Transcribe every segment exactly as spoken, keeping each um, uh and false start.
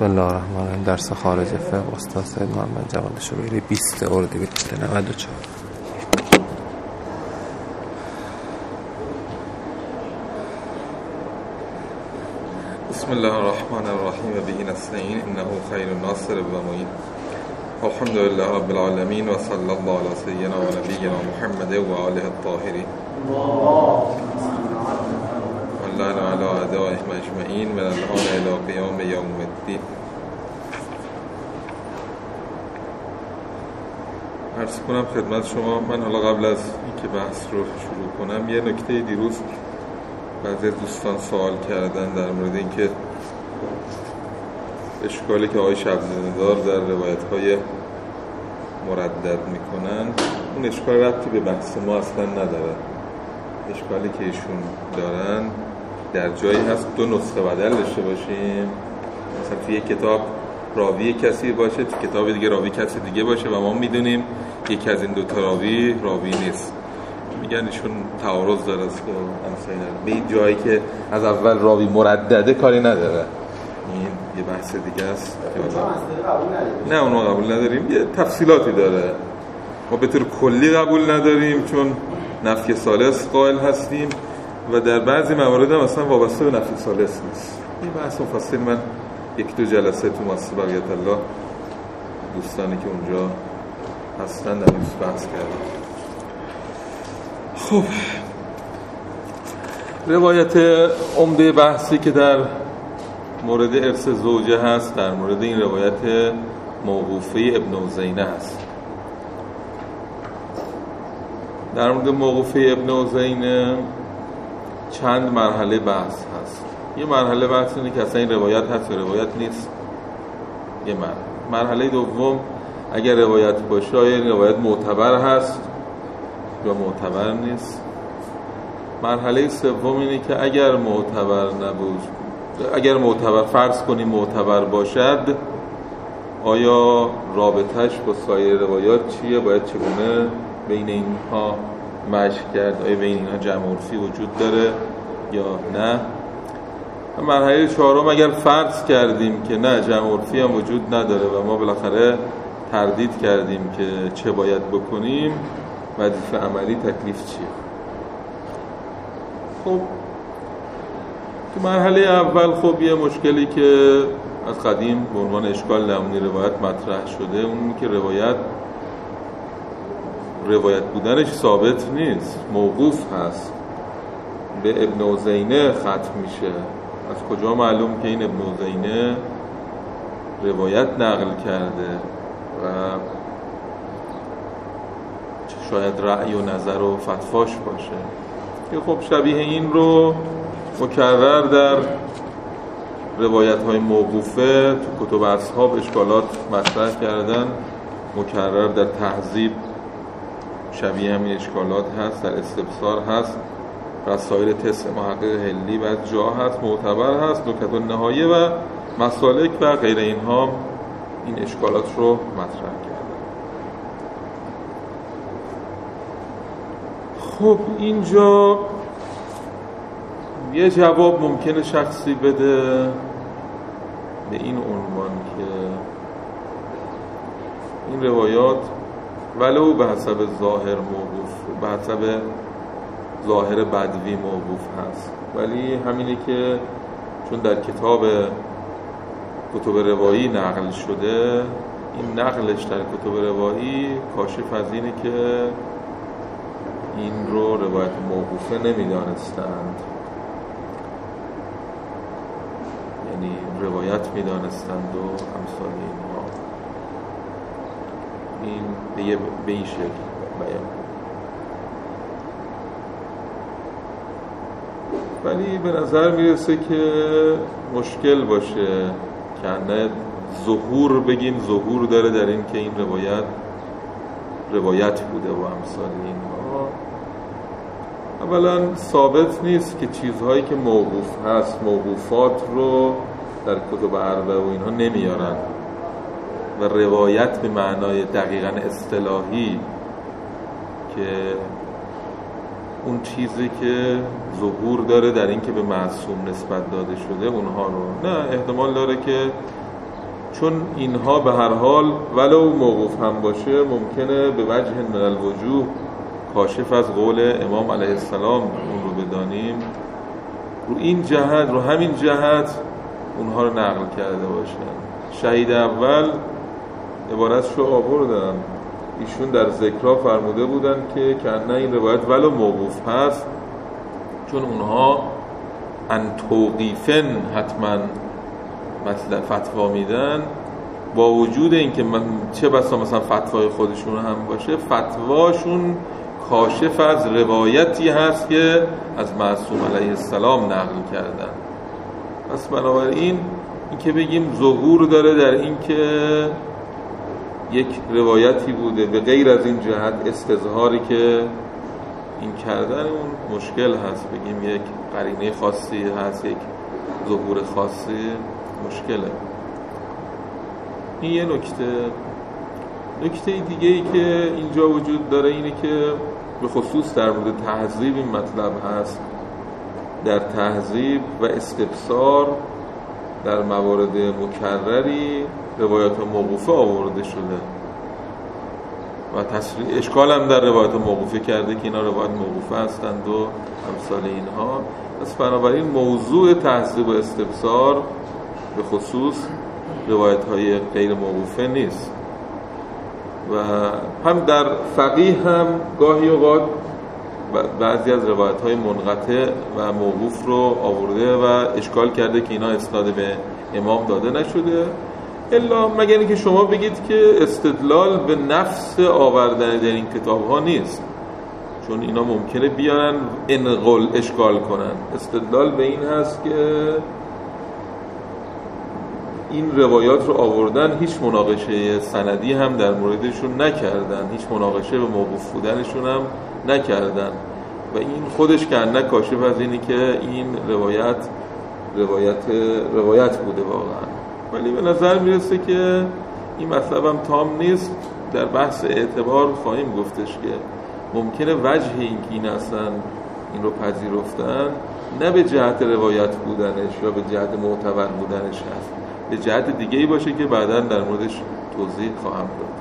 بسم الله الرحمن الرحیم. درس خارج فقه استاد سید محمد جواد شبیری بیست اردیبهشت نود و چهار. بسم الله الرحمن الرحیم و به نستعین انه خیر ناصر و معین. الحمد لله رب العالمین و صلی الله علی سیدنا و نبینا محمد و آله الطاهرین واللعن علی اعدائهم اجمعین من الان الی قیام یوم الدین. عرض کنم خدمت شما، من حالا قبل از اینکه بحث رو شروع کنم یه نکته دیروز بعضی از دوستان سوال کردن در مورد اینکه اشکالی که آقای شبزنده‌دار در روایت‌های مردد میکنن اون اشکال ربطی به بحث ما اصلا نداره. اشکالی که ایشون دارن در جایی هست دو نسخه بدل داشته باشیم، مثلا توی یک کتاب راوی کسی باشه، تو کتاب دیگه راوی کسی دیگه باشه و ما میدونیم یکی از این دو تا راوی راوی نیست. میگن ایشون تعارض داره است که به این جایی که از اول راوی مردده کاری نداره. این یه بحث دیگه است که نه اونو قبول نداریم، یه تفصیلاتی داره. ما به طور کلی قبول نداریم چون نفی ثالث قائل هستیم و در بعضی موارد هم اصلا وابسته به نفی ثالث نیست. این بحث مفصل من یک دو جلسه تو مؤسسه بقیت الله دوستانی که اونجا هستن در این بحث کردم. خب روایت عمده بحثی که در مورد ارث زوجه هست در مورد این روایت موقوفه ابن عزینه هست. در مورد موقوفه ابن عزینه چند مرحله بحث هست. یه مرحله بحث اینه که اصلا این روایت هست یا روایت نیست. یه مرحله مرحله دوم اگر روایت باشه آیا این روایت معتبر هست یا معتبر نیست. مرحله سوم اینه که اگر معتبر نبود، اگر معتبر فرض کنیم معتبر باشد، آیا رابطش با سایر روایات چیه؟ باید چگونه بین اینها مشی کرد؟ آیا بین اینها جمع عرفی وجود داره یا نه؟ مرحله چهارم اگر فرض کردیم که نه جمع عرفی هم وجود نداره و ما بالاخره تردید کردیم که چه باید بکنیم، وظیفه عملی تکلیف چیه؟ خب تو مرحله اول خب یه مشکلی که از قدیم به عنوان اشکال درمونی روایت مطرح شده اون که روایت روایت بودنش ثابت نیست، موقوف هست، به ابن عزینه ختم میشه. از کجا معلوم که این ابن عزینه روایت نقل کرده و شاید رأی و نظر و فتواش باشه که خب شبیه این رو مکرر در روایت های موقوفه تو کتب اصحاب اشکالات مطرح کردن، مکرر در تهذیب شبیه همین اشکالات هست، در استبصار هست، رسائل تسع محقق هلی بعد جا هست، معتبر هست، نکت النهایه و مسالک و غیر اینها این اشکالات رو مطرح کردن. خب اینجا یه جواب ممکنه شخصی بده به این عنوان که این روایات ولو به حسب ظاهر موقوف، به حسب ظاهر بدوی موقوف هست، ولی همینه که چون در کتاب کتب روایی نقل شده، این نقلش در کتب روایی کاشف از اینه که این رو روایت موقوفه نمیدانستند، یعنی روایت میدانستند و امثال اینها. این به, به این شکل بیان. ولی به نظر میرسه که مشکل باشه که نه ظهور بگیم ظهور داره در این که این روایت روایت بوده و امثال اینها. اولا ثابت نیست که چیزهایی که موقوف هست، موقوفات رو در کتب اربعه و اینها نمیارن و روایت به معنای دقیقاً اصطلاحی که اون چیزی که ظهور داره در این که به معصوم نسبت داده شده اونها رو نه، احتمال داره که چون اینها به هر حال ولو موقوف هم باشه ممکنه به وجه من الوجوه کاشف از قول امام علیه السلام اون رو بدانیم، رو این جهت، رو همین جهت اونها رو نقل کرده باشن. شهید اول عبارتشو آوردن، ایشون در ذکرها فرموده بودن که کنه این روایت ولو موقوف هست چون اونها ان توقیفن حتما مطلب فتوا میدن، با وجود اینکه من چه بسا مثلا فتوای خودشون هم باشه، فتواشون کاشف از روایتی هست که از معصوم علیه السلام نقل کردن. پس بنابراین این که بگیم ظهور داره در این که یک روایتی بوده به غیر از این جهت استظهاری که این کردن اون مشکل هست، بگیم یک قرینه خاصی هست، یک ظهور خاصی، مشکله. این یه نکته. نکته دیگه ای که اینجا وجود داره اینه که به خصوص در مورد تهذیب این مطلب هست. در تهذیب و استبصار در موارد مکرری روایات موقوفه آورده شده و تصریح اشکال هم در روایات موقوفه کرده که اینا روایات موقوفه هستند و امثال اینها. پس بنابراین موضوع تهذیب و استبصار به خصوص روایت های غیر موقوفه نیست و هم در فقیه هم گاهی اوقات بعضی از روایت های منقطع و موقوف رو آورده و اشکال کرده که اینا اسناد به امام داده نشده، الا مگر اینکه شما بگید که استدلال به نفس آوردن در این کتاب ها نیست، چون اینا ممکنه بیارن انقل اشکال کنن. استدلال به این هست که این روایات رو آوردن، هیچ مناقشه سندی هم در موردشون نکردن، هیچ مناقشه به موقوف بودنشون هم نکردن و این خودش که انک کاشف از اینی که این روایت روایت روایت بوده واقعا. ولی به نظر میرسه که این مطلب هم تام نیست. در بحث اعتبار خواهیم گفتش که ممکنه وجه این که این اصلا این رو پذیرفتن نه به جهت روایت بودنش یا به جهت معتبر بودنش هست، به جهت دیگه‌ای باشه که بعداً در موردش توضیح خواهم داد.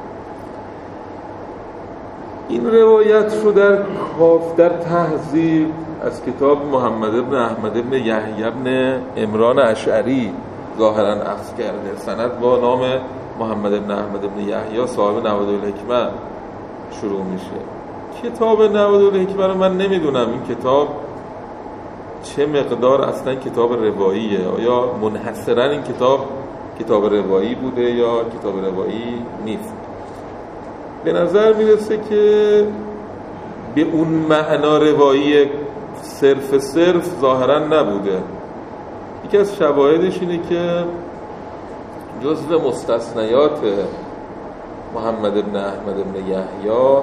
این روایت رو در کاف در تهذیب از کتاب محمد ابن احمد ابن یحیی ابن عمران اشعری ظاهراً اخذ کرده. سند با نام محمد ابن احمد ابن یحیی صاحب نوادالحکمه شروع میشه. کتاب نوادالحکمه رو من نمیدونم این کتاب چه مقدار اصلا کتاب رواییه، آیا منحصرا این کتاب کتاب روایی بوده یا کتاب روایی نیست. به نظر میرسه که به اون معنا روایی صرف صرف ظاهرا نبوده. یکی از شواهدش اینه که جزو مستثنیات محمد ابن احمد ابن یحیی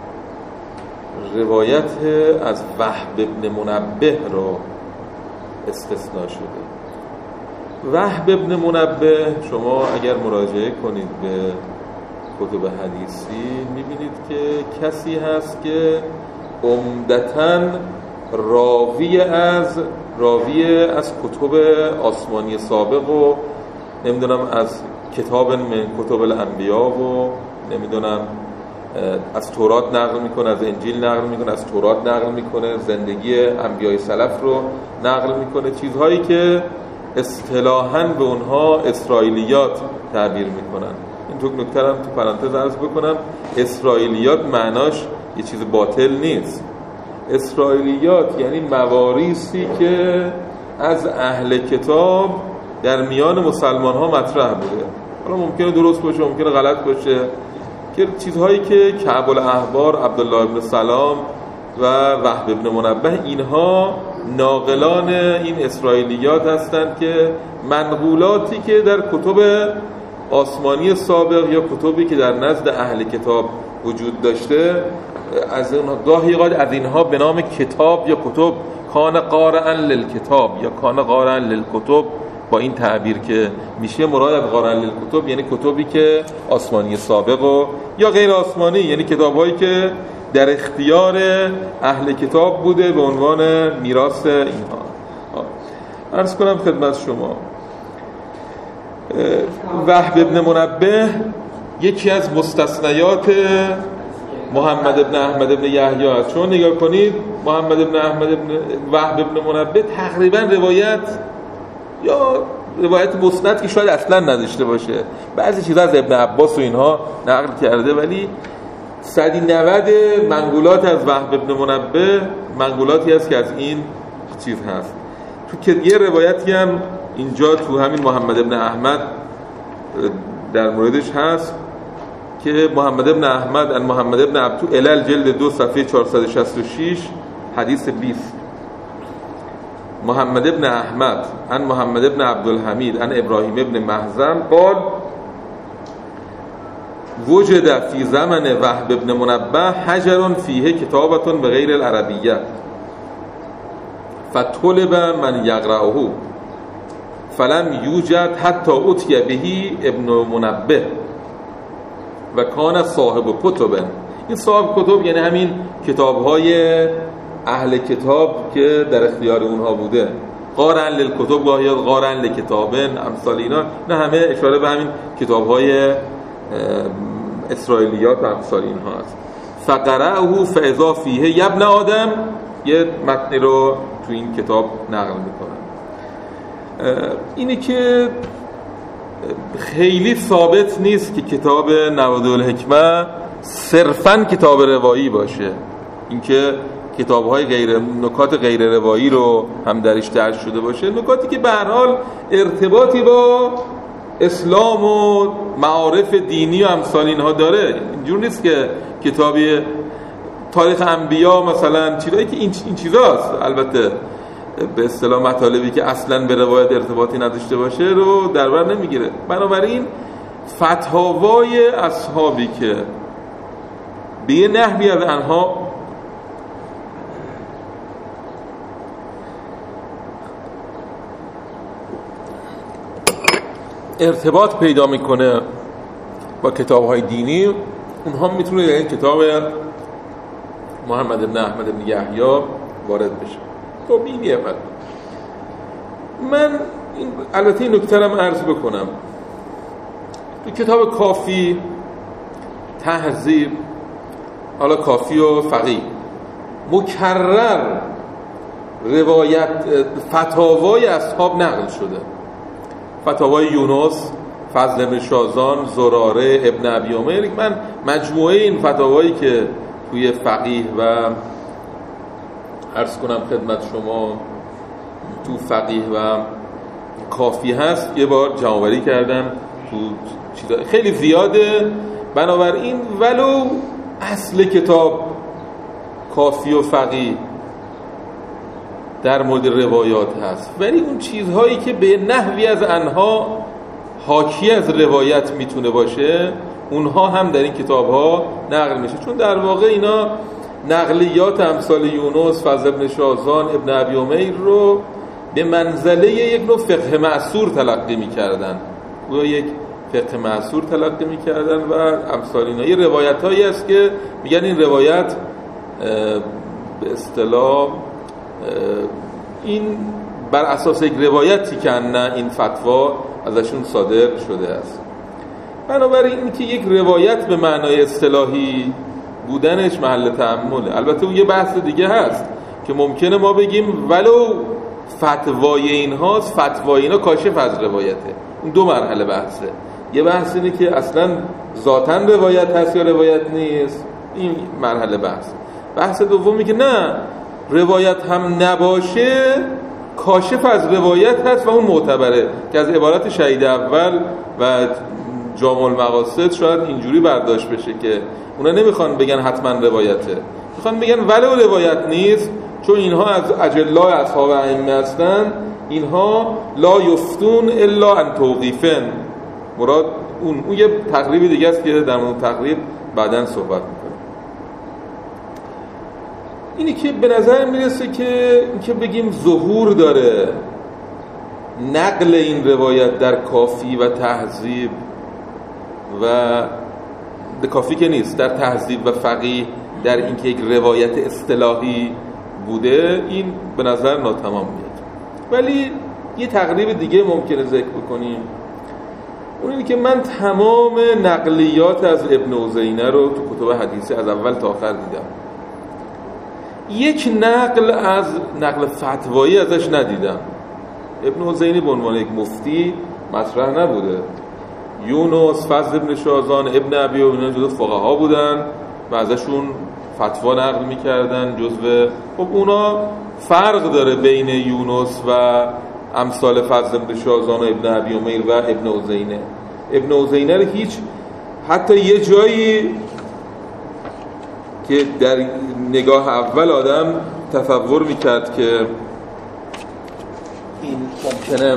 روایت از وهب ابن منبه رو استثناء شده. وهب ابن منبه شما اگر مراجعه کنید به کتب حدیثی میبینید که کسی هست که عمدتاً راوی از راوی از کتب آسمانی سابق و نمیدونم از کتاب من کتب الانبیا و نمیدونم از تورات نقل میکنه، از انجیل نقل میکنه، از تورات نقل میکنه، زندگی انبیای سلف رو نقل میکنه، چیزهایی که اصطلاحاً به اونها اسرائیلیات تعبیر میکنن. این تو نکته هم تو پرانتز عرض بکنم، اسرائیلیات معناش یه چیز باطل نیست. اسرائیلیات یعنی مواریثی که از اهل کتاب در میان مسلمان ها مطرح بوده. حالا ممکنه درست باشه، ممکنه غلط باشه، که چیزهایی که کعب الاحبار، عبدالله ابن سلام و وهب ابن منبه اینها ناقلان این اسرائیلیات هستند که منقولاتی که در کتب آسمانی سابق یا کتبی که در نزد اهل کتاب وجود داشته از اونها گاهی اوقات از اینها به نام کتاب یا کتب کان قارئا للکتاب یا کان قارئا للکتب با این تعبیر که میشه مراد از قارئا للکتب یعنی کتبی که آسمانی سابق و یا غیر آسمانی یعنی کتابایی که در اختیار اهل کتاب بوده به عنوان میراث اینها. عرض کنم خدمت شما وهب ابن منبه یکی از مستثنیات محمد ابن احمد ابن یحیی است. چون نگاه کنید محمد ابن احمد ابن وهب ابن منبه تقریبا روایت یا روایت مسند که شاید اصلا نداشته باشه، بعضی چیزا از ابن عباس و اینها نقل کرده، ولی صد و نود منقولات از وهب ابن منبه منقولاتی است که از این چیز هست. تو که یه روایتی هم اینجا تو همین محمد ابن احمد در موردش هست که محمد ابن احمد ان محمد ابن عبد تو علل جلد دو صفحه چهارصد و شصت و شش حدیث بیست، محمد ابن احمد ان محمد ابن عبدالحمید ان ابراهیم ابن محزن قال وجد فی زمن وهب ابن منبه حجر فیه کتابة بغیر العربیه فطلب من یقرأه فلم یوجد حتی اتی به ابن منبه و کان صاحب کتب. این صاحب کتب یعنی همین کتاب‌های اهل کتاب که در اختیار اونها بوده. قارن للکتب گاهی قارن لکتابن امثال اینا، نه همه اشاره به همین کتاب‌های اسرائیلیات و امثال اینها است. فقرأه فاذا فیه ابن آدم، یه متنی رو تو این کتاب نقل میکنن. اینی که خیلی ثابت نیست که کتاب نوادالحکمه صرفاً کتاب روایی باشه، اینکه کتاب‌های غیر نکات غیر روایی رو هم درش درج شده باشه، نکاتی که به هر حال ارتباطی با اسلام و معارف دینی و امثال اینها داره. اینجور نیست که کتابی تاریخ انبیا مثلا چیزایی که این این چیزاست، البته به اصطلاح مطالبی که اصلا به روایت ارتباطی نداشته باشه رو در بر نمیگیره. بنابراین فتاوای اصحابی که به یه نحوی از آنها ارتباط پیدا میکنه با کتاب‌های دینی، اونها میتونه در این کتاب محمد ابن احمد ابن یحیی وارد بشه. خب این یه وقت من این البته این نکته رو عرض بکنم، تو کتاب کافی، تهذیب، حالا کافی و فقیه مکرر روایت فتاوای اصحاب نقل شده. فتاوای یونس، فضل ابن شازان، زراره، ابن ابی عمر. من مجموعه این فتاوایی که توی فقیه و عرض کنم خدمت شما تو فقیه و کافی هست یه بار جمع‌آوری کردم، تو چیزا خیلی زیاده. بنابراین ولو اصل کتاب کافی و فقیه در مورد روایات هست، ولی اون چیزهایی که به نحوی از آنها حاکی از روایت میتونه باشه اونها هم در این کتاب‌ها نقل میشه، چون در واقع اینا نقلیات امثال یونس، فضل ابن شازان، ابن ابی عمر رو به منزله یک نوع فقه معصور تلقی می‌کردن، و یک فقه معصور تلقی می‌کردن و امثال اینا. یه روایتایی هست که میگن این روایت به اصطلاح این بر اساس یک روایتی که نه این فتوا ازشون صادر شده است. بنابراین این که یک روایت به معنای اصطلاحی بودنش محل تأمله. البته اون یه بحث دیگه هست که ممکنه ما بگیم ولو فتوای اینهاست، فتوای اینا کاشف از روایته. اون دو مرحله بحثه. یه بحث اینه که اصلا ذاتاً روایت هست یا روایت نیست، این مرحله بحث. بحث دومی که نه روایت هم نباشه کاشف از روایت هست و اون معتبره، که از عبارت شهید اول و جامع المقاصد شاید اینجوری برداشت بشه که اونا نمیخوان بگن حتما روایته، میخوان بگن ولو روایت نیست، چون اینها از اجلاء اصحاب ائمه هستن، اینها لا یفتون الا ان توقیفن. مراد اون اون یه تقریبی دیگه است که در مورد تقریب بعداً صحبت میکنه. اینی که به نظر میرسه که اینکه بگیم ظهور داره نقل این روایت در کافی و تهذیب و در کافی که نیست، در تهذیب و فقیه، در اینکه یک روایت اصطلاحی بوده، این به نظر ناتمام میاد. ولی یه تقریب دیگه ممکنه ذکر بکنیم. اون اینه که من تمام نقلیات از ابن عزینه رو تو کتب حدیثی از اول تا آخر دیدم، یک نقل از نقل فتوایی ازش ندیدم. ابن عزینه به عنوان یک مفتی مطرح نبوده. یونس، فضل ابن شازان، ابن ابی اینا جزو فقها بودن و ازشون فتوا نقل میکردن جزو. خب اونا فرق داره بین یونس و امثال فضل ابن شازان و ابن ابی امیر و ابن عزینه. ابن عزینه رو هیچ حتی یه جایی که در نگاه اول آدم تصور میکرد که این ممکنه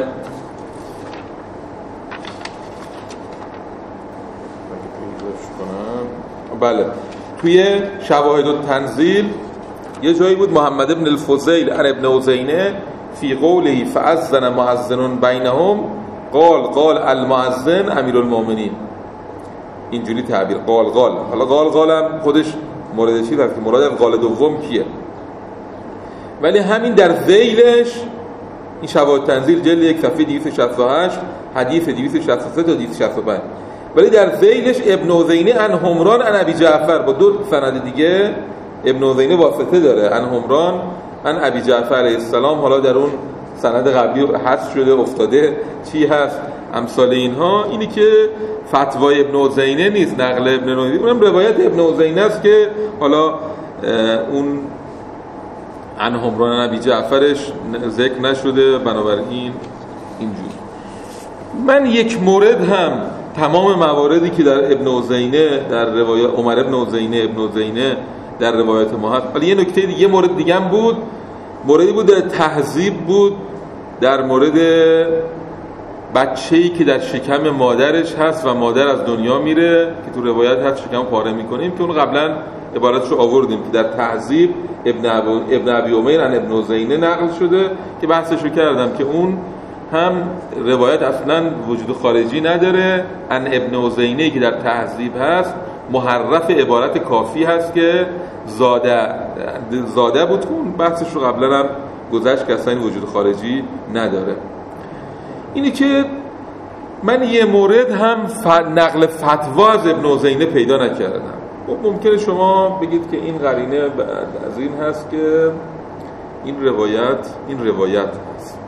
بله توی شواهد التنزیل یه جایی بود محمد ابن الفضیل عن ابن عزینه فی قوله فأذن مؤذن بینهم قال قال المؤذن امیر المؤمنین، اینجوری تعبیر قال قال. حالا قال قال هم خودش مورد چی هست که مراد از قال دوم کیه، ولی همین در ذیلش این شواهد تنزیل جلد یک صفحه دویست و شصت و هشت حدیث دویست و شصت و سه تا دویست و شصت و پنج، ولی در ذیلش ابن عزینه عن حمران عن ابی جعفر با دو سند دیگه ابن عزینه واسطه داره، عن حمران عن ابی جعفر علیه السلام. حالا در اون سند قبلی حذف شده افتاده چی هست امثال اینها. اینی که فتوای ابن عزینه نیست، نقل ابن عزینه، اونم روایت ابن عزینه است که حالا اون عن حمران عن ابی جعفرش ذکر نشده، بنابراین اینجوری. من یک مورد هم تمام مواردی که در ابن عزینه در روایت عمر ابن عزینه ابن عزینه در روایت ما هست، ولی یه نکته دیگه، یه مورد دیگه هم بود، موردی بود در تهذیب بود، در مورد بچه‌ای که در شکم مادرش هست و مادر از دنیا میره که تو روایت هست شکم پاره میکنیم، که اون قبلا عبارتش رو آوردیم که در تهذیب ابن ابو ابن ابی امیر عن ابن عزینه نقل شده که بحثش رو کردم که اون هم روایت اصلا وجود خارجی نداره. عن ابن عزینه که در تهذیب هست محرف عبارت کافی هست که زاده زاده بود، که اون بحثش رو قبلا هم گذشت که اصلا این وجود خارجی نداره. اینی که من یه مورد هم نقل فتوا از ابن عزینه پیدا نکردم. ممکنه شما بگید که این قرینه از این هست که این روایت این روایت هست،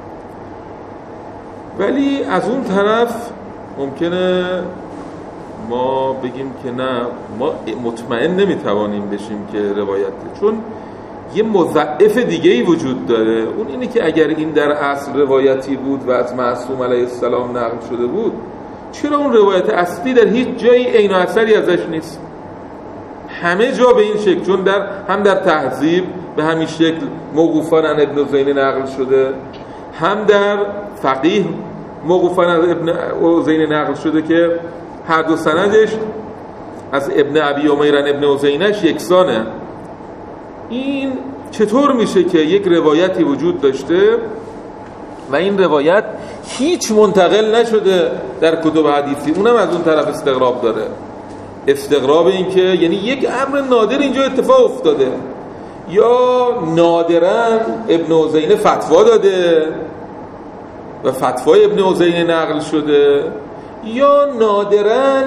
ولی از اون طرف ممکنه ما بگیم که نه، ما مطمئن نمیتوانیم بشیم که روایته، چون یه مضاعف دیگه‌ای وجود داره. اون اینه که اگر این در اصل روایتی بود و از معصوم علیه السلام نقل شده بود، چرا اون روایت اصلی در هیچ جایی عین و اثری ازش نیست؟ همه جا به این شکل، چون در هم در تهذیب به همین شکل موقوفان عن ابن عزینه نقل شده، هم در فقیه موقوفان از ابن عزینه نقل شده که هر دو سندش از ابن ابی امیر عن ابن عزینهش یکسانه. این چطور میشه که یک روایتی وجود داشته و این روایت هیچ منتقل نشده در کتب حدیثی؟ اونم از اون طرف استغراب داره. استغراب این که یعنی یک امر نادر اینجا اتفاق افتاده، یا نادراً ابن عزینه فتوا داده و فتوای ابن عزینه نقل شده، یا نادراً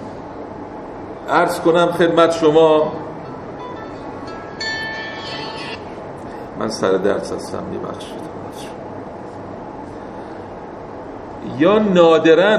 عرض کنم خدمت شما، من سر درس هستم میبخشید، یا نادراً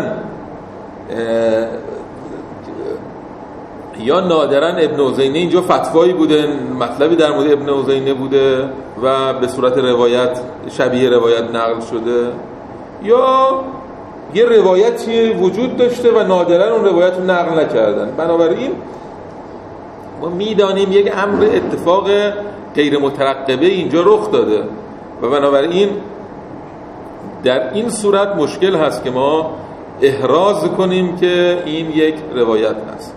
یا نادراً ابن عزینه اینجا فتوایی بوده، مطلبی در مورد ابن عزینه بوده و به صورت روایت شبیه روایت نقل شده، یا یه روایتی وجود داشته و نادراً اون روایت رو نقل نکردن. بنابراین ما میدانیم یک امر اتفاق غیر مترقبه اینجا رخ داده و بنابراین در این صورت مشکل هست که ما احراز کنیم که این یک روایت هست.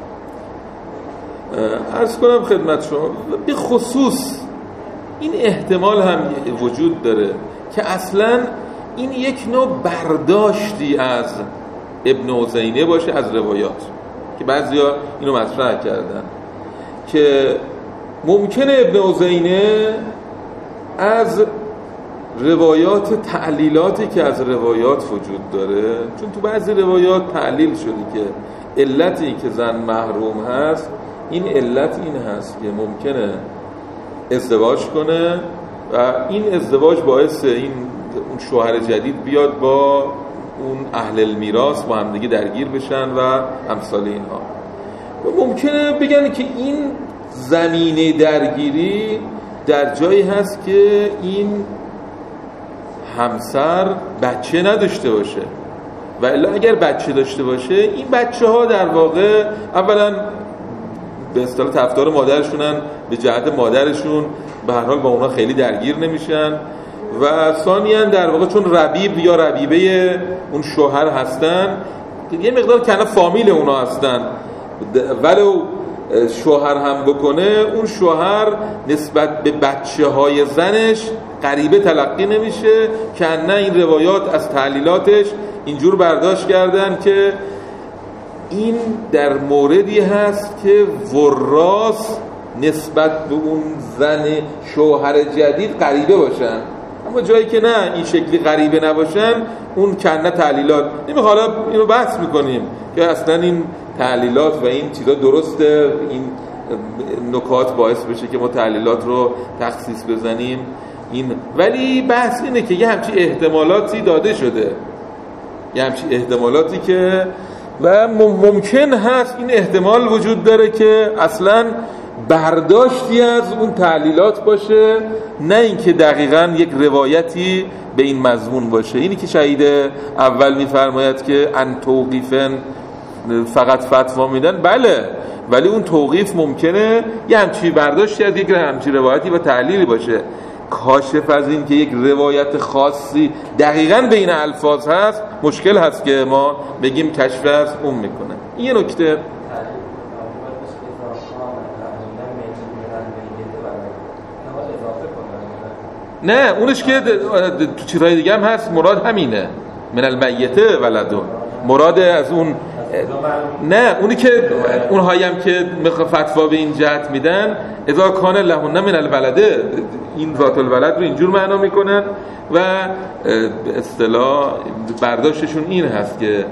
عرض کنم خدمت شما به خصوص این احتمال هم وجود داره که اصلا این یک نوع برداشتی از ابن عزینه باشه از روایات، که بعضیا اینو مطرح کردن که ممکنه ابن عزینه از روایات تعلیلاتی که از روایات وجود داره، چون تو بعضی روایات تعلیل شده که علتی که زن محروم هست این علت این هست که ممکنه ازدواج کنه و این ازدواج باعث این اون شوهر جدید بیاد با اون اهل المیراث با همدیگه درگیر بشن و امثال اینها. و ممکنه بگن که این زمینه درگیری در جایی هست که این همسر بچه نداشته باشه و الا اگر بچه داشته باشه این بچه ها در واقع اولا به اصطلاح طرفدار مادرشونن، به جهت مادرشون به هر حال با اونا خیلی درگیر نمیشن و ثانیاً در واقع چون ربیب یا ربیبه اون شوهر هستن یه مقدار کنه فامیل اونا هستن، ولو شوهر هم بکنه اون شوهر نسبت به بچه های زنش غریبه تلقی نمیشه که نه این روایات از تعلیلاتش اینجور برداشت کردن که این در موردی هست که وراث نسبت به اون زن شوهر جدید غریبه باشن، اما جایی که نه این شکلی غریبه نباشن اون کنه تعلیلات. نمیخوام حالا اینو بحث میکنیم که اصلا این تعلیلات و این چیزا درسته، این نکات باعث بشه که ما تعلیلات رو تخصیص بزنیم این، ولی بحث اینه که یه همچین احتمالاتی داده شده، یه همچین احتمالاتی که و ممکن هست این احتمال وجود داره که اصلا برداشتی از اون تعلیلات باشه، نه اینکه دقیقاً یک روایتی به این مضمون باشه. اینی که شهید اول میفرماید که ان توقیفن فقط فتوا میدن، بله، ولی اون توقیف ممکنه یه همچی برداشتی از یک همچی روایتی و تعلیلی باشه. کاشف از این که یک روایت خاصی دقیقاً بین الفاظ هست مشکل هست که ما بگیم کشف از اون میکنه. این یه نکته. نه اونش که تو چیزهای دیگه هم هست، مراد همینه، من المیته ولدون، مراد از اون نه اونی که اونهایی هم که فتوا به این جهت میدن اذا کان لهن من الولده، این ذات الولد رو اینجور معنا میکنن و به اصطلاح برداشتشون این هست که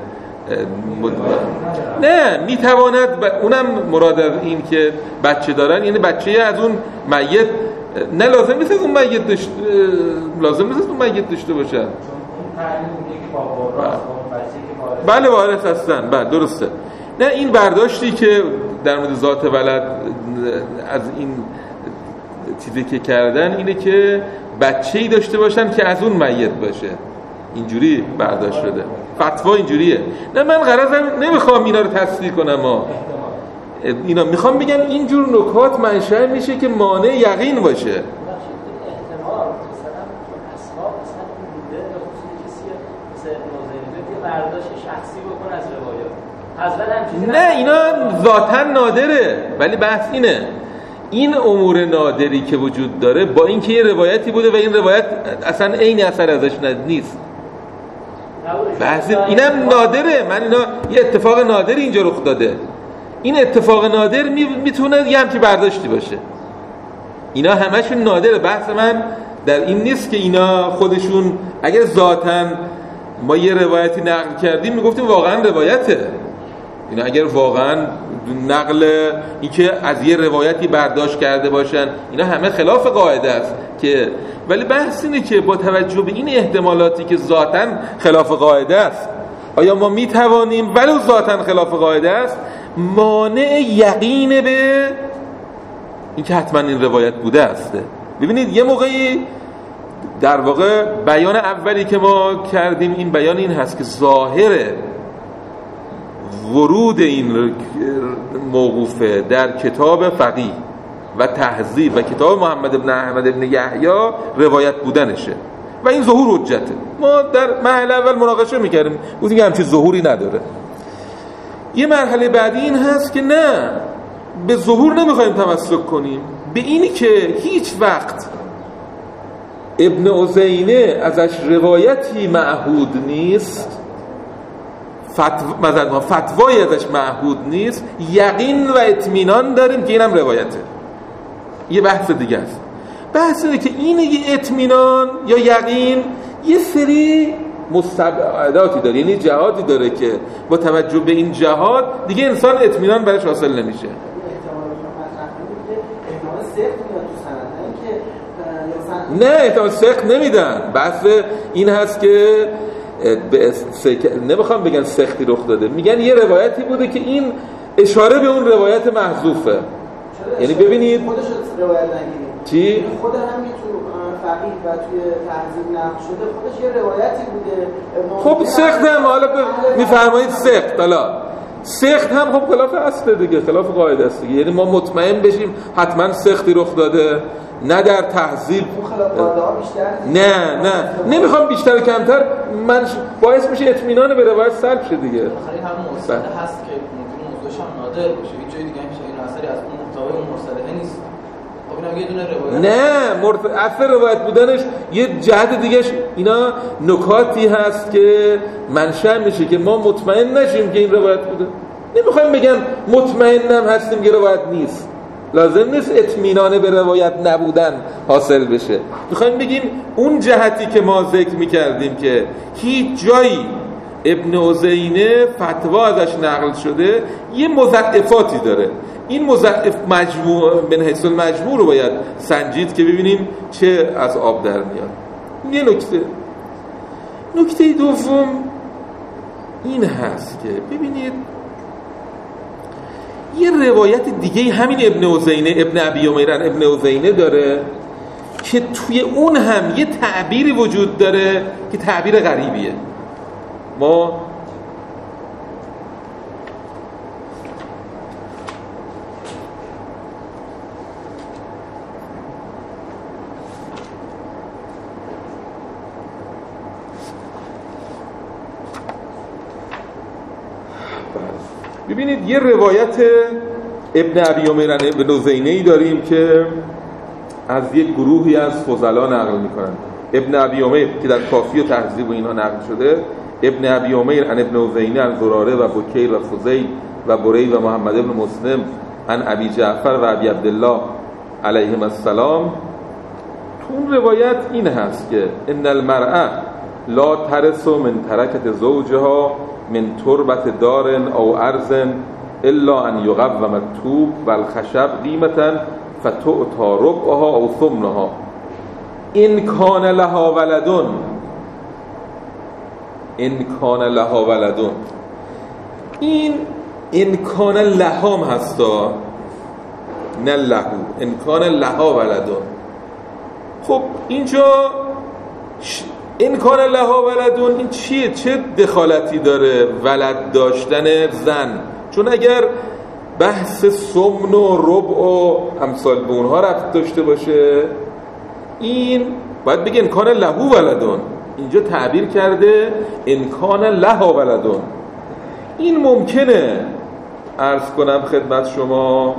نه میتواند، اونم مراد از این که بچه دارن یعنی بچه از اون میت، نه لازم نیست اون میت داشت لازم نیست اون میت داشته باشن. بله وارث هستن، بله درسته. نه این برداشتی که در مورد ذات ولد از این چیزی که کردن اینه که بچه‌ای داشته باشن که از اون میت باشه، اینجوری برداشت شده، فتوا اینجوریه. نه من غرضم نمیخوام اینا رو تصدیق کنم، ما اینا میخوام بگم اینجور نکات منشأ میشه که مانع یقین باشه. نه اینا ذاتاً نادره، ولی بحث اینه این امور نادری که وجود داره با اینکه یه روایتی بوده و این روایت اصلا عین اثر ازش نیست، بحث اینم نادره. من اینا یه اتفاق نادری اینجا رخ داده، این اتفاق نادر میتونه یه همچی برداشتی باشه، اینا همشون نادره. بحث من در این نیست که اینا خودشون اگر ذاتاً ما یه روایتی نقل کردیم میگفتیم واقعا روایته، اینا اگر واقعا نقل این که از یه روایتی برداشت کرده باشن اینا همه خلاف قاعده است که، ولی بحث اینه که با توجه به این احتمالاتی که ذاتاً خلاف قاعده است آیا ما میتوانیم ولو ذاتاً خلاف قاعده است مانع یقین به این که حتما این روایت بوده است. ببینید یه موقعی در واقع بیان اولی که ما کردیم این بیان این هست که ظاهر ورود این موقوفه در کتاب فقیه و تهذیب و کتاب محمد بن احمد بن یحیی روایت بودنشه و این ظهور حجته. ما در مرحله اول مناقشه میکردیم گفتیم که همچین ظهوری نداره. یه مرحله بعدی این هست که نه، به ظهور نمیخوایم تمسک کنیم، به اینی که هیچ وقت ابن عزینه ازش روایتی معهود نیست، فتو... مثلا فتوایی ازش معهود نیست، یقین و اطمینان داریم که اینم روایته. یه بحث دیگه است. بحث اینه که این یه اطمینان یا یقین یه سری مستبعداتی داره، یعنی جهاتی داره که با توجه به این جهات دیگه انسان اطمینان برش حاصل نمیشه. نه احتمال سخت نمیدن. بحث این هست که سک... نمیخوام بگن سختی رخ داده، میگن یه روایتی بوده که این اشاره به اون روایت محذوفه. یعنی ببینید خودش روایت نگیریم چی؟ خود همین تو فقیه و توی تهذیب نقل شده خودش یه روایتی بوده. خب سخت هم حالا ب... میفرمایید سخت، حالا سخت هم خب خلاف اصله دیگه، خلاف قاعده است دیگه. یعنی ما مطمئن بشیم حتما سختی رخ داده، نه در تهذیب. نه نه نمیخوام بیشتر کمتر، من باعث میشه اطمینان به روایت سلب شه دیگه. آخری همون مرسله هست که ممکنه موضوعش هم نادر باشه، هیچ جای دیگه میشه این اثری از اون محتوای اون مرسله نیست. خب اینم یه دونه روایت. نه مرت... اثر روایت بودنش یه جهت دیگهش اینا نکاتی هست که منشأ میشه که ما مطمئن نشیم که این روایت بوده. نمیخوایم بگم مطمئنم هستیم که روایت نیست، لازم نیست اطمینان به روایت نبودن حاصل بشه. میخوایم بگیم اون جهتی که ما ذکر میکردیم که هیچ جایی ابن عزینه فتوا ازش نقل شده یه مضاعفاتی داره. این مضاعف مجموع من حیث المجموع رو باید سنجید که ببینیم چه از آب در میاد. یه نکته نکته دوم این هست که ببینید یه روایت دیگه همین ابن عزینه ابن ابی عمیر ابن عزینه داره که توی اون هم یه تعبیری وجود داره که تعبیر غریبیه. ما ببینید یه روایت ابن ابی عمیر ابن عزینه‌ای داریم که از یک گروهی از فضلا نقل میکنن. ابن ابی عمیر که در کافی و تهذیب و اینا نقل شده، ابن ابی عمیر عن ابن عزینه عن زراره و بکیر و فضیل و بری و محمد ابن مسلم عن ابی جعفر و ابی عبدالله علیهم السلام. تو اون روایت این هست که ان المرأة لا ترث من ترکت زوجها من تربت دار او ارض الا ان یقوم الطوب والخشب قیمتا فتؤتی ربعها او ثمنها ان کان لها ولدون ان کان لها ولدون. این ان کان لها هم هستا، نه لهو. ان کان لها ولدون. خب اینجا این کان لها ولدون این چیه؟ چه دخالتی داره ولد داشتن زن؟ چون اگر بحث سمن و ربع و امثال به اونها رفت داشته باشه این باید بگه انکان لهو ولدون. اینجا تعبیر کرده انکان لها ولدون. این ممکنه عرض کنم خدمت شما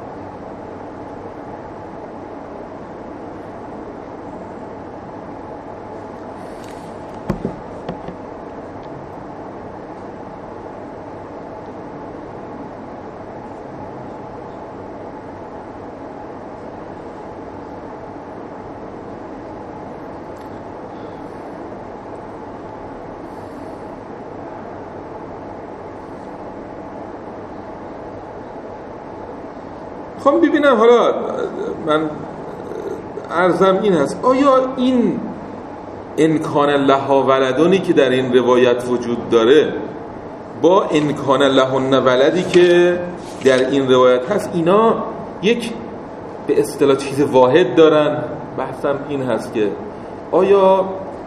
خب ببینم. حالا من عرضم این هست، آیا این انکان لها ولدونی که در این روایت وجود داره با انکان لهن ولدی که در این روایت هست اینا یک به اصطلاح چیز واحد دارن؟ بحثم این هست که آیا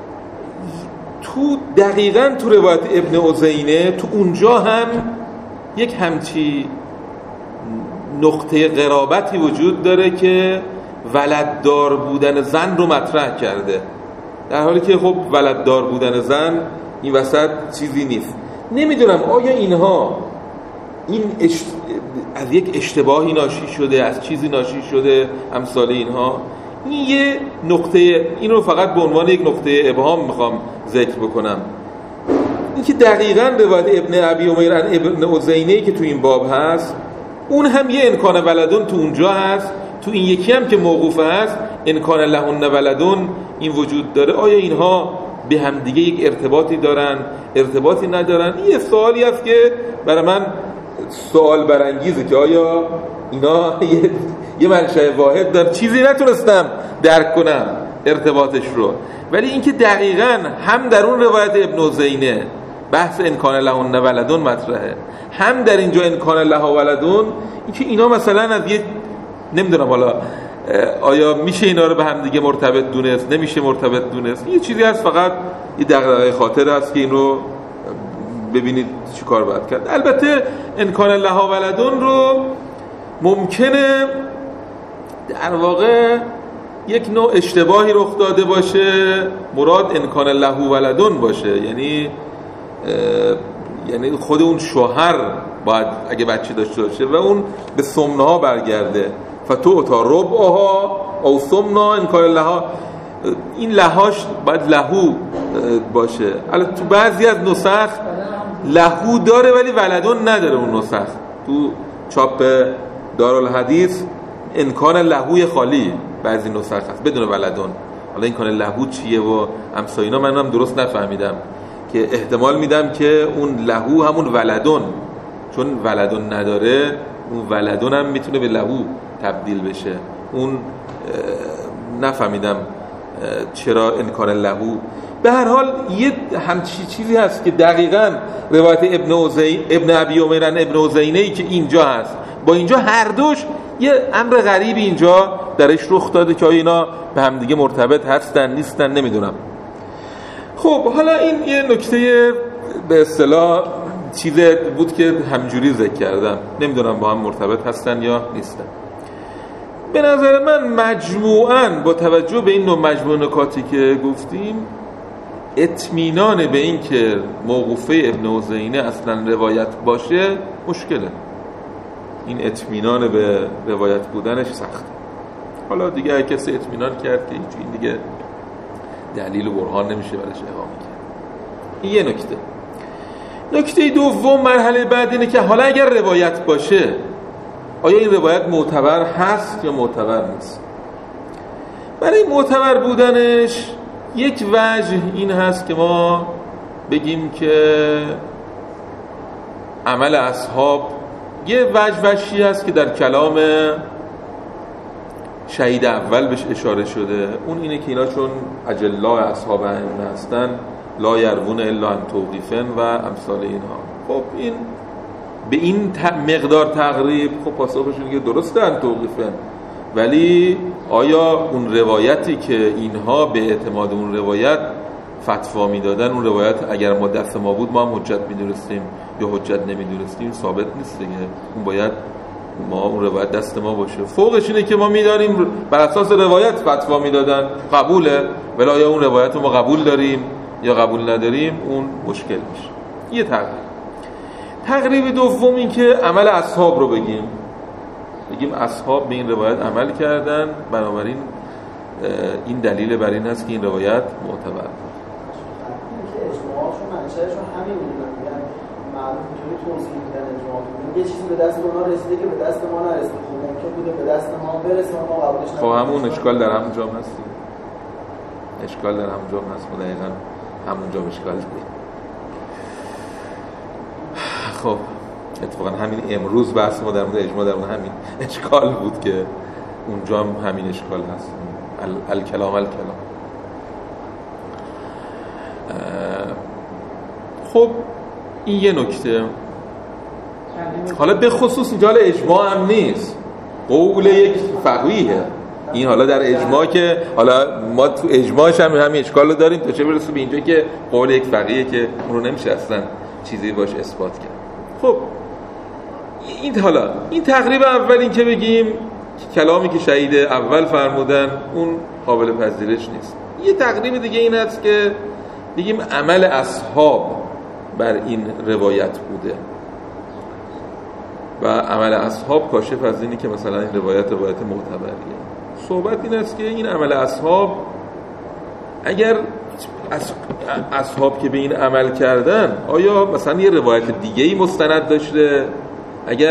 تو دقیقاً تو روایت ابن عزینه تو اونجا هم یک همچی نقطه قرابتی وجود داره که ولددار بودن زن رو مطرح کرده، در حالی که خب ولددار بودن زن این وسط چیزی نیست. نمیدونم آیا اینها این اشت... از یک اشتباهی ناشی شده، از چیزی ناشی شده امثال اینها. این یه نقطه، این رو فقط به عنوان یک نقطه ابهام میخوام ذکر بکنم، این که دقیقاً روایت ابن ابی عمیر ابن عزینه‌ای که تو این باب هست اون هم یه امکان ولدون تو اونجا هست تو این یکی هم که موقوف هست ان کان لهن ولدون این وجود داره، آیا اینها به هم دیگه یک ارتباطی دارن ارتباطی ندارن؟ این یه سوالی است که برای من سوال برانگیزه که آیا اینا یه, یه منشأ واحد دارن. چیزی نتونستم درک کنم ارتباطش رو، ولی اینکه دقیقاً هم در اون روایت ابن عزینه بحث ان کان لهن ولدون مطرحه، هم در اینجا ان کان لها ولدون، اینکه اینا مثلا از یه نمیدونم حالا آیا میشه اینا رو به هم دیگه مرتبط دونست، نمیشه مرتبط دونست، یه چیزی هست، فقط یه دغدغه خاطر هست که این رو ببینید چی کار باید کرد. البته ان کان لها ولدون رو ممکنه در واقع یک نوع اشتباهی رخ داده باشه، مراد ان کان له ولدون باشه، یعنی یعنی خود اون شوهر باید اگه بچه داشته باشه و اون به سمنها برگرده، فتو تا ربعها او سمنا ان کان لها، این لهاش باید لهو باشه. البته تو بعضی از نسخ لهو داره ولی ولدون نداره، اون نسخ تو چاپ دارالحدیث ان کان لهوی خالی بعضی نسخ هست بدون ولدون. حالا این کان لهو چیه و امثال اینا من هم درست نفهمیدم، که احتمال میدم که اون لهو همون ولدون، چون ولدون نداره اون ولدون هم میتونه به لهو تبدیل بشه. اون نفهمیدم چرا ان کان لهو. به هر حال یه همچی چیزی هست که دقیقاً روایت ابن عزین ابن ابی عمیرن ابن عزینه‌ای که اینجا هست با اینجا هر دوش یه امر غریبی اینجا درش رخ داده که اینا به هم دیگه مرتبط هستن نیستن نمیدونم. خب حالا این یه نکته به اصطلاح چیزی بود که همجوری ذکر کردم، نمیدونم با هم مرتبط هستن یا نیستن. به نظر من مجموعاً با توجه به این نوع مجموع نکاتی که گفتیم اطمینان به این که موقوفه ابن عزینه اصلا روایت باشه مشکله. این اطمینان به روایت بودنش سخته. حالا دیگه اگه کسی اطمینان کرد که این دیگه دلیل و برهان نمیشه برش اقامه کرد. این یه نکته. نکته دوم مرحله بعد اینه که حالا اگر روایت باشه آیا این روایت معتبر هست یا معتبر نیست؟ برای معتبر بودنش یک وجه این هست که ما بگیم که عمل اصحاب، یه وجه وجهی هست که در کلام شهید اول بهش اشاره شده، اون اینه که اینا چون اجلا اصحاب ائمه هستن لا یروون الا عن توقیفن و امثال اینها. خب این به این مقدار تقریب خب پاسخشون که درسته عن توقیفن، ولی آیا اون روایتی که اینها به اعتماد اون روایت فتوا میدادن، اون روایت اگر ما دست ما بود ما هم حجت میدونستیم یا حجت نمیدونستیم ثابت نیست دیگه. اون باید ما اون روایت دست ما باشه. فوقش اینه که ما میداریم بر اساس روایت فتوا میدادن قبوله، ولی آیا اون روایت رو ما قبول داریم یا قبول نداریم اون مشکل میشه. یه تقریب. تقریب دوم این که عمل اصحاب رو بگیم بگیم اصحاب به این روایت عمل کردن، بنابراین این دلیل بر این هست که این روایت معتبر. اجماعشون منشأشون همین میدونن، یعنی معروف اینطوری توضیح میدن اجماعشون یه چیزی به دست اونها رسیده که به دست ما نرسیده، خب ممکن بوده به دست ما برسه ما قبولش نکنیم. خب همون اشکال در همون جام هست، اشکال در همون جام هست، دقیقاً همون جام اشکال داره. خب اتفاقا همین امروز بحث ما در مورد اجماع در مورد همین اشکال بود که اونجا هم همین اشکال هست، الکلام الکلام. خب این یه نکته. حالا به خصوص اینجا اجماع هم نیست، قول یک فقیه. این حالا در اجماع که حالا ما تو اجماعش هم همین اشکال رو داریم، تا چه برسه به اینجا که قول یک فقیه که اون رو نمیشه اصلا چیزی باش اثبات کرد. خب این حالا این تقریب اول این که بگیم کلامی که شهید اول فرمودن اون قابل پذیرش نیست. یه تقریب دیگه این است که بگیم عمل اصحاب بر این روایت بوده و عمل اصحاب کاشف از اینی که مثلا این روایت روایت معتبریه. صحبت این است که این عمل اصحاب اگر اصحاب که به این عمل کردن آیا مثلا یه روایت دیگه‌ای مستند داشته؟ اگر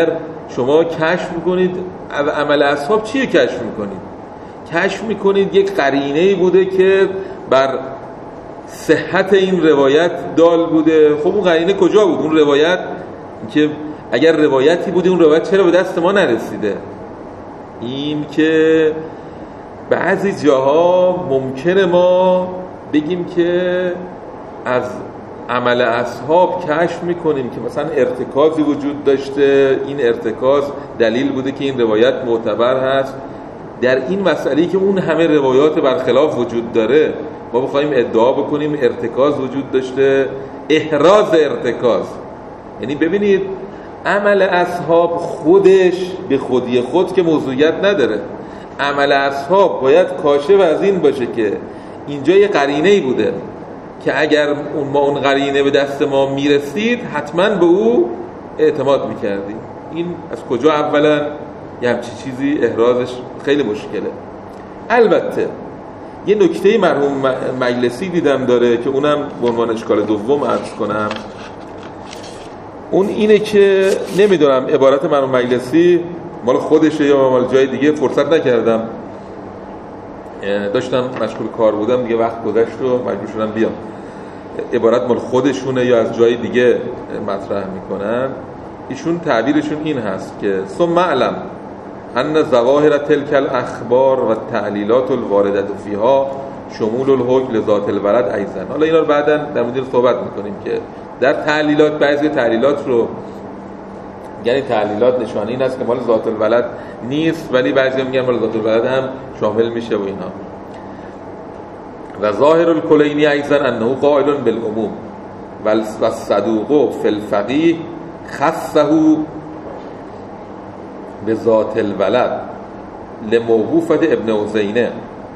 شما کشف میکنید عمل اصحاب چیه کشف میکنید؟ کشف میکنید یک قرینه‌ای بوده که بر صحت این روایت دال بوده. خب اون قرینه کجا بود؟ اون روایت که اگر روایتی بوده اون روایت چرا به دست ما نرسیده؟ این که بعضی جاها ممکنه ما بگیم که از عمل اصحاب کشف میکنیم که مثلا ارتکازی وجود داشته، این ارتکاز دلیل بوده که این روایت معتبر هست. در این مسئله که اون همه روایات برخلاف وجود داره ما بخوایم ادعا بکنیم ارتکاز وجود داشته، احراز ارتکاز. یعنی ببینید عمل اصحاب خودش به خودی خود که موضوعیت نداره. عمل اصحاب باید کاشف از این باشه که اینجا یه قرینه‌ای بوده که اگر اون ما اون قرینه به دست ما میرسید حتما به او اعتماد میکردیم. این از کجا اولا یه همچی چیزی احرازش خیلی مشکله. البته یه نکته مرحوم مجلسی دیدم داره که اونم به عنوان اشکال دوم عرض کنم. اون اینه که نمیدونم عبارت مرحوم مجلسی مال خودشه یا مال جای دیگه، فرصت نکردم، داشتم مشغول کار بودم دیگه، وقت گذشت و مجبور شدم بیام. عبارت مال خودشونه یا از جای دیگه مطرح میکنن؟ ایشون تعبیرشون این هست که ثم اعلم ان ظواهر تلك الاخبار و تعلیلات الوارده فیها شمول الحکم لذات الولد ایضا. حالا اینا رو بعداً در مورد صحبت میکنیم که در تعلیلات بعضی تعلیلات رو، یعنی تعلیلات نشانه این است که مال ذات الولد نیست، ولی بعضی میگن مال ذات الولد هم شامل میشه و اینا. و ظاهر الکلینی ایضا انه قائل بالعموم و الصدوق فی الفقیه خصه بذات الولد لموقوفة ابن عزینه.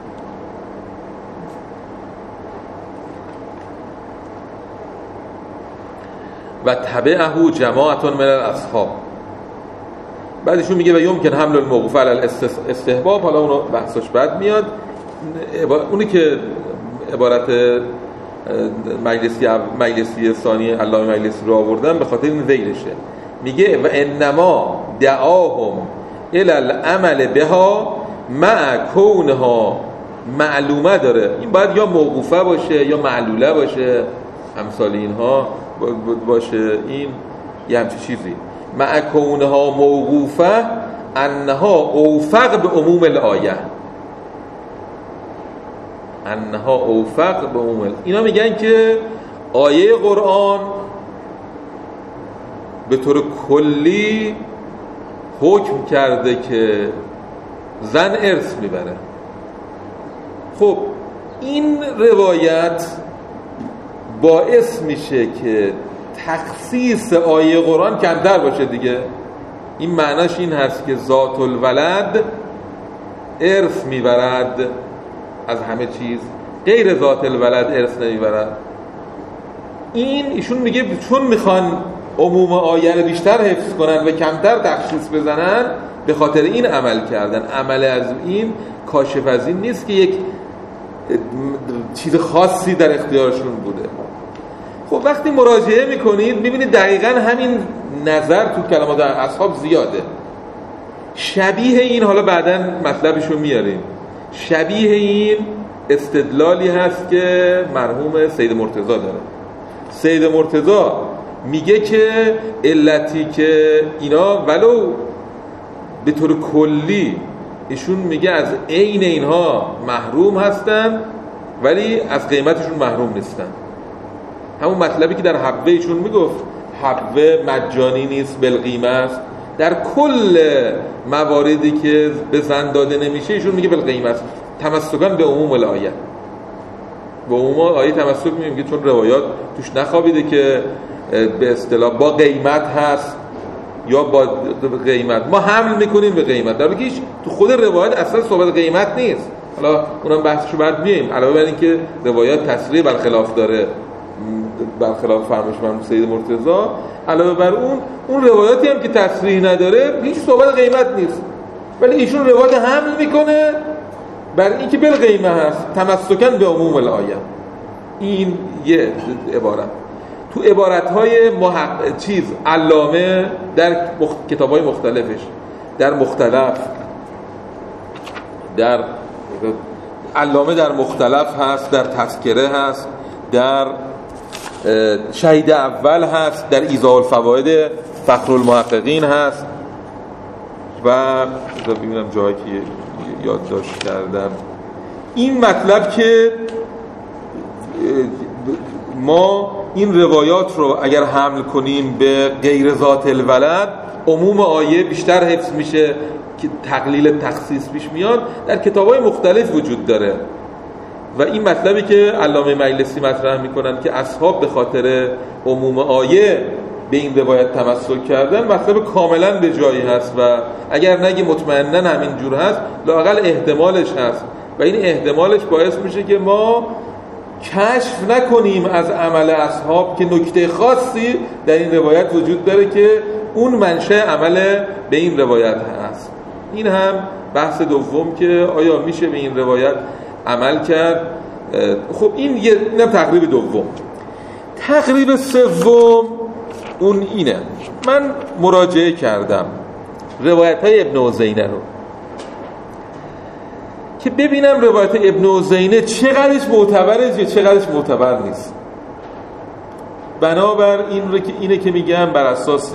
و تبعه جماعت من الاصحاب. بعدشون میگه و یمکن حمل الموقوف علی الاستحباب. حالا اونو بحثش بعد میاد. اونی که عبارت مجلسی مجلسی ثانی علامه مجلسی رو آوردن به خاطر این ذیلشه. میگه و انما دعاهم الی العمل بها مع کونها معلومه داره. این باید یا موقوفه باشه یا معلوله باشه، امثال اینها باشه. این یه همچه چیزی مع کونها موقوفه انها اوفق به عموم الآیه، انها اوفق به عموم الآیه. اینا میگن که آیه قرآن به طور کلی حکم کرده که زن ارث میبره. خب این روایت باعث میشه که تخصیص آیه قرآن کمتر باشه دیگه. این معناش این هست که ذات الولد ارث میبرد از همه چیز، غیر ذات الولد ارث نمیبرد. این ایشون میگه چون میخوان عموم آیه رو بیشتر حفظ کنن و کمتر تخصیص بزنن به خاطر این عمل کردن. عمل از این کاشف از این نیست که یک چیز خاصی در اختیارشون بوده. خب وقتی مراجعه میکنید میبینید دقیقاً همین نظر تو کلمات اصحاب زیاده. شبیه این، حالا بعداً مطلبشو میاریم، شبیه این استدلالی هست که مرحوم سید مرتضی داره. سید مرتضی میگه که علتی که اینا ولو به طور کلی ایشون میگه از عین اینها محروم هستن ولی از قیمتشون محروم نیستن. همون مطلبی که در حبه ایشون میگفت حبه مجانی نیست بالقیمه است. در کل مواردی که به زن داده نمیشه ایشون میگه بالقیمه است، تمسکاً به عموم الآیه. به عموم آیه تمسک میگه چون روایات توش نخوابیده که به اصطلاح با قیمت هست یا با قیمت ما حمل میکنیم به قیمت، در حالی که تو خود روایت اصلا صحبت قیمت نیست. حالا اونم بحثشو بعد میایم. علاوه بر این که روایات تصریح برخلاف داره، برخلاف فرمایش مرحوم سید مرتضی، علاوه بر اون اون روایاتی هم که تصریح نداره هیچ صحبت قیمت نیست، ولی ایشون روایت حمل میکنه بر این که بالقیمه هست، تمسکاً به عموم الآیه. این یه عبارت. تو عبارت‌های محقق چیز علامه در مخ... کتاب‌های مختلفش، در مختلف، در علامه در مختلف هست، در تذکره هست، در شهید اول هست، در ایضاح الفوائد فخرالمحققین هست و ببینم جایی که یادداشت کردم. این مطلب که ما این روایات رو اگر حمل کنیم به غیر ذات الولد، عموم آیه بیشتر حفظ میشه که تقلیل تخصیص پیش میاد، در کتاب‌های مختلف وجود داره. و این مطلبی که علامه مجلسی مطرح میکنن که اصحاب به خاطر عموم آیه به این روایت تمسک کردن، مطلب کاملا به جایی هست و اگر نگی مطمئناً همین جور هست، لااقل احتمالش هست و این احتمالش باعث میشه که ما کشف نکنیم از عمل اصحاب که نکته خاصی در این روایت وجود داره که اون منشأ عمل به این روایت هست. این هم بحث دوم که آیا میشه به این روایت عمل کرد. خب این یه اینم تقریب دوم. تقریب سوم اون اینه، من مراجعه کردم روایت های ابن عزینه رو که ببینم روایت ابن عزینه چقدرش معتبره یا چقدرش معتبر نیست. بنابر این رو که اینه که میگم بر اساس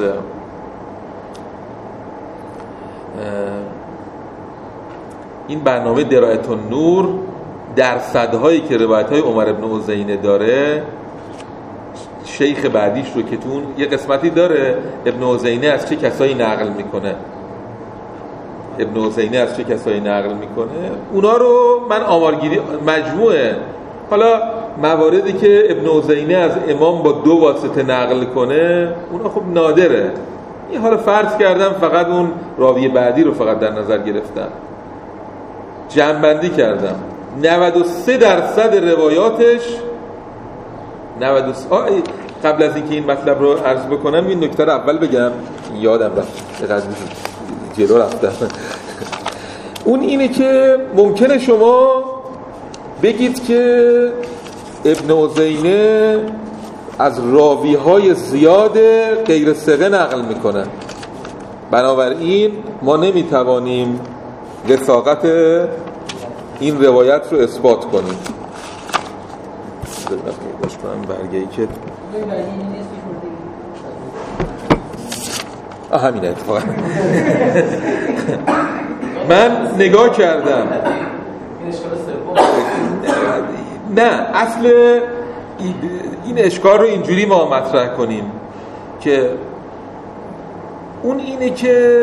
این برنامه درایت النور درصدهایی که روایت های عمر ابن عزینه داره، شیخ بعدیش رو که تو یه قسمتی داره ابن عزینه از چه کسایی نقل میکنه، ابن عزینه از چه کسایی نقل میکنه، اونا رو من آمارگیری مجموعه، حالا مواردی که ابن عزینه از امام با دو واسطه نقل کنه اونا خب نادره، این حالا فرض کردم فقط اون راوی بعدی رو فقط در نظر گرفتم، جمع‌بندی کردم نود و سه درصد روایاتش نود و سه قبل از اینکه این مطلب رو عرض بکنم این نکته رو اول بگم، یادم رفت چقدر جلو رفتم. اون اینه که ممکنه شما بگید که ابن عزینه از راوی‌های زیاد غیر ثقه نقل میکنه، بنابراین ما نمیتوانیم وثاقت این روایت رو اثبات کنیم. باش کنم برگه‌ای که آه همینه اتفاقا من نگاه کردم نه اصل این اشکال رو اینجوری ما مطرح کنیم که اون اینه که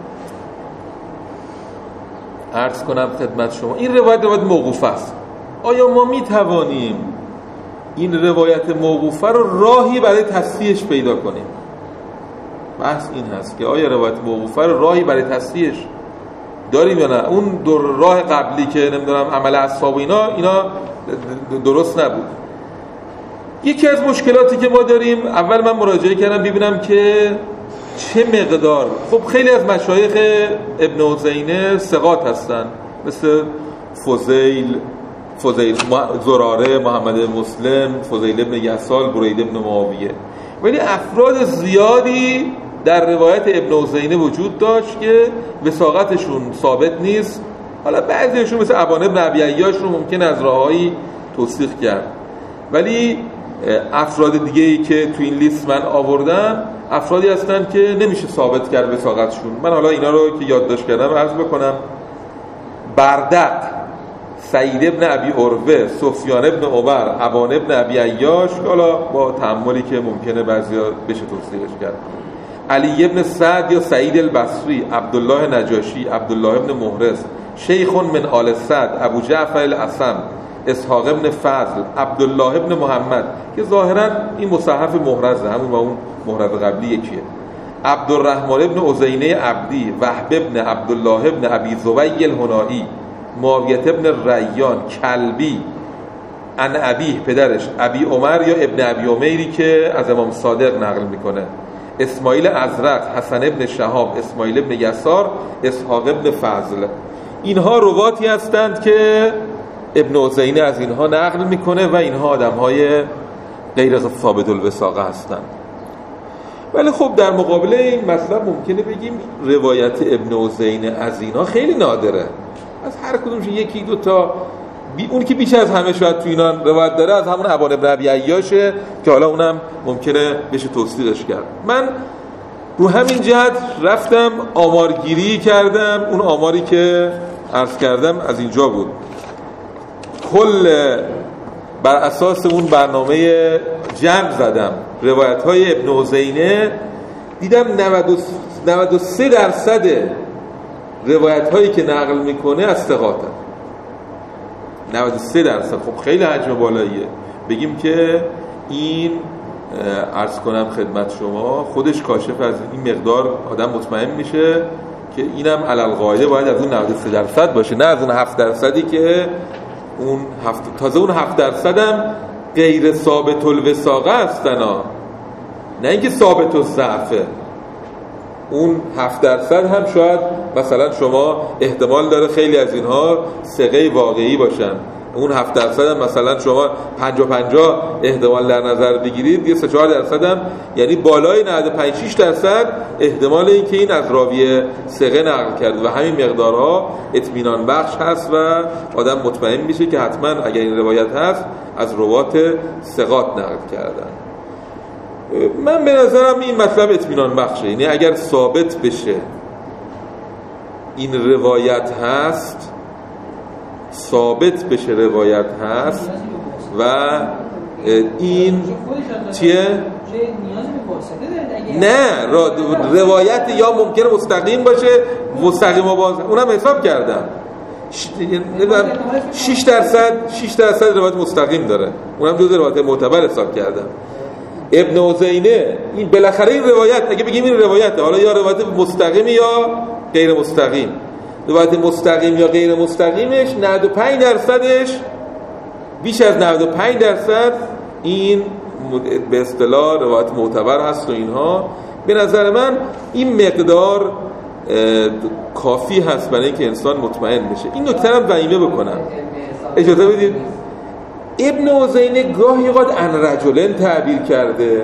عرض کنم خدمت شما این روایت روایت موقوف است. آیا ما می توانیم این روایت موقوفه رو راهی برای تصحیحش پیدا کنیم؟ بحث این هست که آیا روایت موقوفه رو راهی برای تصحیحش داریم یا نه. اون دو راه قبلی که نمیدونم عمل اصحاب اینا اینا درست نبود. یکی از مشکلاتی که ما داریم، اول من مراجعه کردم ببینم که چه مقدار، خب خیلی از مشایخ ابن عزینه ثقات هستن، مثل فضیل فضیل زراره، محمد مسلم، فضیل ابن یسال، برید ابن معاویه، ولی افراد زیادی در روایت ابن عزینه وجود داشت که وثاقتشون ثابت نیست. حالا بعضیشون مثل ابان ابن ابی عیاش رو ممکن از راههایی توثیق کرد، ولی افراد دیگه‌ای که تو این لیست من آوردم افرادی هستن که نمیشه ثابت کرد وثاقتشون. من حالا اینا رو که یادداشت کردم عرض بکنم. بردق، سعید ابن ابی عروه، سفیان ابن عمر، ابان ابن ابی عیاش، حالا با تأملی که ممکنه بعضیا بشه توصیفش کرد، علی ابن سعد یا سعید البصری، عبدالله نجاشی، عبدالله ابن محرز، شیخ من آل سعد، ابو جعفر الاسم، اسحاق ابن فضل، عبدالله ابن محمد که ظاهرا این مصحف محرزه، همون با اون محرز قبلی یکیه، عبدالرحمن ابن عزینه عبدی، وهب ابن عبدالله ابن ابی زبی الهنایی، معاویه ابن ریان، کلبی، ان ابی پدرش ابی عمر یا ابن ابی عمیری که از امام صادق نقل میکنه، اسماعیل ازرق، حسن ابن شهاب، اسماعیل ابن یسار، اسحاق ابن فضل. اینها رواتی هستند که ابن عزینه از اینها نقل میکنه و اینها آدم‌های غیر ثابت الوثاقه هستن. ولی خب در مقابل این مطلب ممکنه بگیم روایت ابن عزینه از اینا خیلی نادره، از هر کدومش یکی دو تا بی اون که بیش از همه شاید تو اینا روایت داره از همون ابان ابن ابی عیاشه که حالا اونم ممکنه بشه توصیلش کرد. من رو همین جهت رفتم آمارگیری کردم، اون آماری که عرض کردم از اینجا بود. کل بر اساس اون برنامه جمع زدم روایت های ابن عزینه، دیدم نود و سه درصد روایت هایی که نقل میکنه از ثقاتن. نود و سه درصد خب خیلی حجم بالاییه. بگیم که این عرض کنم خدمت شما خودش کاشف از این مقدار آدم مطمئن میشه که اینم علالقاعده باید از اون نود و سه درصد باشه، نه از اون هفت درصدی که اون هفت تازه اون هفت درصد هم غیر ثابت الوثاقه هستن ها، نه اینکه ثابت الضعفه. اون هفت درصد هم شاید مثلا شما احتمال داره خیلی از اینها ثقه واقعی باشن، اون هفت درصد هم مثلا شما پنجاه پنجاه احتمال در نظر بگیرید، یه سه چهار درصد هم یعنی بالای نود و پنج شش درصد احتمال این که این از راوی ثقه نقل کرد و همین مقدارها اطمینان بخش هست و آدم مطمئن میشه که حتما اگر این روایت هست از روات ثقات نقل کردن. من به نظرم این مطلب اطمینان بخشه، یعنی اگر ثابت بشه این روایت هست، ثابت بشه روایت هست و این چیه؟ نه روایت یا ممکنه مستقیم باشه، مستقیم و باز اونم حساب کردم شش درصد شش درصد روایت مستقیم داره، اونم جزء روایت معتبر حساب کردم. ابن عزینه این بالاخره این روایت اگه بگیم این روایت حالا یا روایت مستقیم یا غیر مستقیم، روایت مستقیم یا غیر مستقیمش نود و پنج درصدش بیش از نود و پنج درصد این به اصطلاح روایت معتبر هست و اینها. به نظر من این مقدار کافی هست برای اینکه انسان مطمئن بشه. این نکته رو ضمیمه بکنم، اجازه بدید. ابن عزینه گاهی اوقات ان رجلن تعبیر کرده،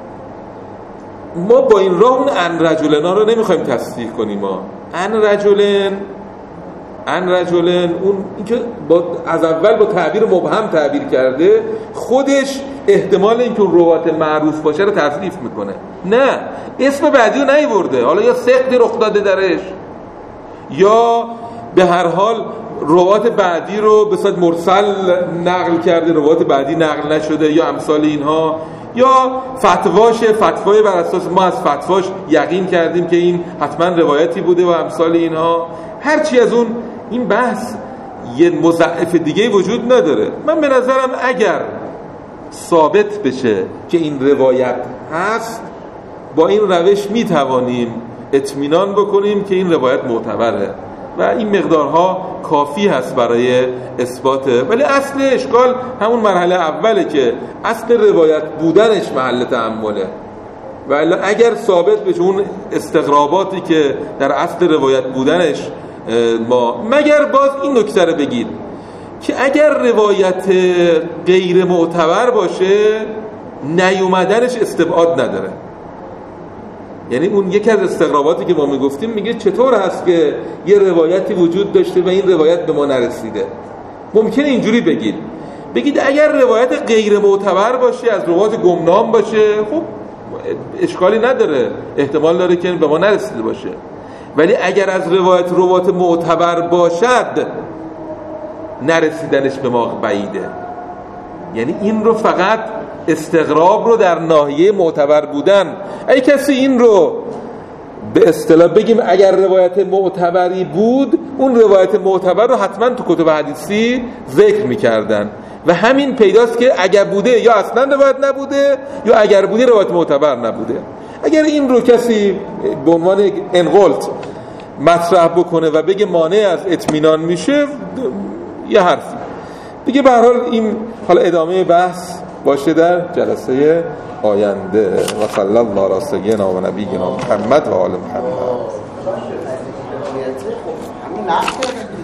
ما با این راه اون ان رجلن ها رو نمیخوایم تصدیق کنیم. ما ان رجلن ان رجلن اون اینکه با از اول با تعبیر مبهم تعبیر کرده، خودش احتمال اینکه اون روایت معروف باشه رو تضعیف میکنه. نه اسم بعدی رو نیورده، حالا یا سقطی رخ داده درش یا به هر حال روایت بعدی رو به صورت مرسل نقل کرده، روایت بعدی نقل نشده یا امثال اینها، یا فتواش فتوای بر اساس ما از فتواش یقین کردیم که این حتما روایتی بوده و امثال اینها. هرچی از اون این بحث یه مضاعف دیگه وجود نداره. من به نظرم اگر ثابت بشه که این روایت هست، با این روش میتوانیم اطمینان بکنیم که این روایت معتبره و این مقدارها کافی هست برای اثباته. ولی اصل اشکال همون مرحله اوله که اصل روایت بودنش محل تأمله. ولی اگر ثابت بشه اون استغراباتی که در اصل روایت بودنش ما، مگر باز این نکته رو بگید که اگر روایت غیر معتبر باشه نیومدنش استبعاد نداره. یعنی اون یکی از استغراباتی که ما میگفتیم، میگه چطور هست که یه روایتی وجود داشته و این روایت به ما نرسیده. ممکنه اینجوری بگید بگید اگر روایت غیر معتبر باشه، از روایت گمنام باشه، خب اشکالی نداره، احتمال داره که به ما نرسیده باشه. ولی اگر از روایت روایت معتبر باشد نرسیدنش به ما بعیده. یعنی این رو فقط استغراب رو در ناحیه معتبر بودن، ای کسی این رو به اصطلاح بگیم اگر روایت معتبری بود، اون روایت معتبر رو حتما تو کتب حدیثی ذکر میکردن و همین پیداست که اگر بوده یا اصلا روایت نبوده یا اگر بوده روایت معتبر نبوده. اگر این رو کسی به عنوان انقلت مطرح بکنه و بگه مانع از اطمینان میشه، یه حرفی دیگه. به هر حال این حالا ادامه بحث باشه در جلسه آینده. و صلی الله علی سیدنا و نبینا محمد و آل محمد.